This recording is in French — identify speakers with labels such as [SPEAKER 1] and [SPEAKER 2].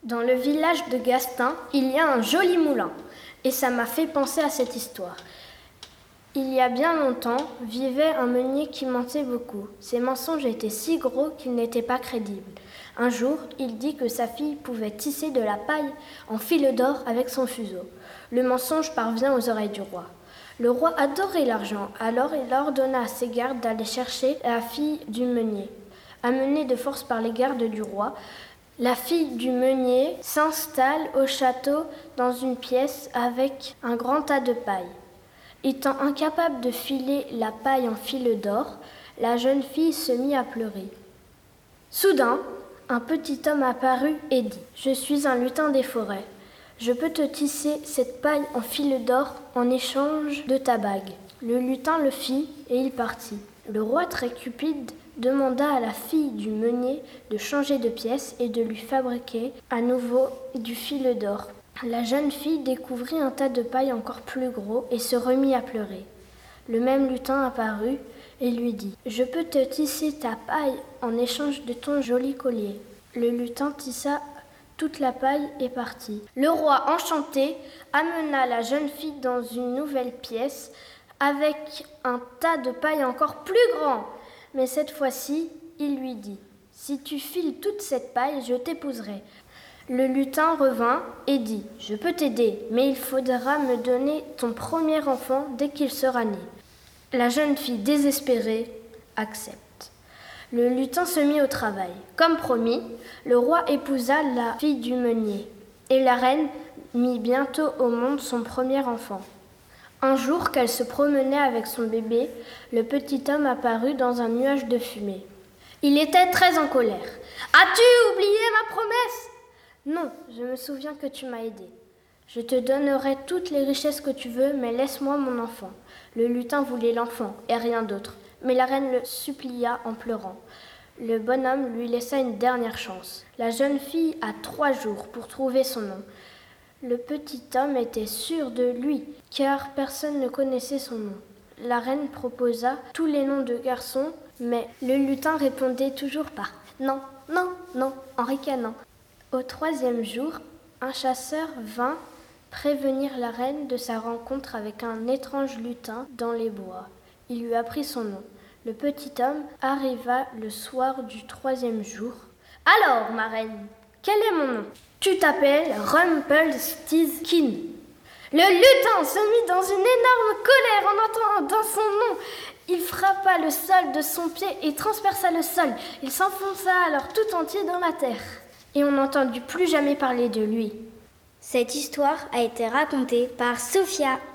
[SPEAKER 1] Dans le village de Gastin, il y a un joli moulin. Et ça m'a fait penser à cette histoire. Il y a bien longtemps, vivait un meunier qui mentait beaucoup. Ses mensonges étaient si gros qu'ils n'étaient pas crédibles. Un jour, il dit que sa fille pouvait tisser de la paille en fil d'or avec son fuseau. Le mensonge parvient aux oreilles du roi. Le roi adorait l'argent, alors il ordonna à ses gardes d'aller chercher la fille du meunier. Amenée de force par les gardes du roi, la fille du meunier s'installe au château dans une pièce avec un grand tas de paille. Étant incapable de filer la paille en fil d'or, la jeune fille se mit à pleurer. Soudain, un petit homme apparut et dit « Je suis un lutin des forêts. Je peux te tisser cette paille en fil d'or en échange de ta bague. » Le lutin le fit et il partit. Le roi très cupide demanda à la fille du meunier de changer de pièce et de lui fabriquer à nouveau du fil d'or. La jeune fille découvrit un tas de paille encore plus gros et se remit à pleurer. Le même lutin apparut et lui dit « Je peux te tisser ta paille en échange de ton joli collier. » Le lutin tissa toute la paille et partit. Le roi, enchanté, amena la jeune fille dans une nouvelle pièce avec un tas de paille encore plus grand. Mais cette fois-ci, il lui dit « Si tu files toute cette paille, je t'épouserai. » Le lutin revint et dit « Je peux t'aider, mais il faudra me donner ton premier enfant dès qu'il sera né. » La jeune fille, désespérée, accepte. Le lutin se mit au travail. Comme promis, le roi épousa la fille du meunier et la reine mit bientôt au monde son premier enfant. Un jour qu'elle se promenait avec son bébé, le petit homme apparut dans un nuage de fumée. Il était très en colère. « As-tu oublié ma promesse ? » « Non, je me souviens que tu m'as aidé. Je te donnerai toutes les richesses que tu veux, mais laisse-moi mon enfant. » Le lutin voulait l'enfant et rien d'autre, mais la reine le supplia en pleurant. Le bonhomme lui laissa une dernière chance. La jeune fille a 3 jours pour trouver son nom. Le petit homme était sûr de lui, car personne ne connaissait son nom. La reine proposa tous les noms de garçons, mais le lutin répondait toujours par « non, non, non » en ricanant. Au 3e jour, un chasseur vint prévenir la reine de sa rencontre avec un étrange lutin dans les bois. Il lui apprit son nom. Le petit homme arriva le soir du 3e jour. « Alors, ma reine, quel est mon nom ? » « Tu t'appelles Rumpelstiltskin. » Le lutin se mit dans une énorme colère en entendant son nom. Il frappa le sol de son pied et transperça le sol. Il s'enfonça alors tout entier dans la terre. Et on n'entendit plus jamais parler de lui.
[SPEAKER 2] Cette histoire a été racontée par Sophia.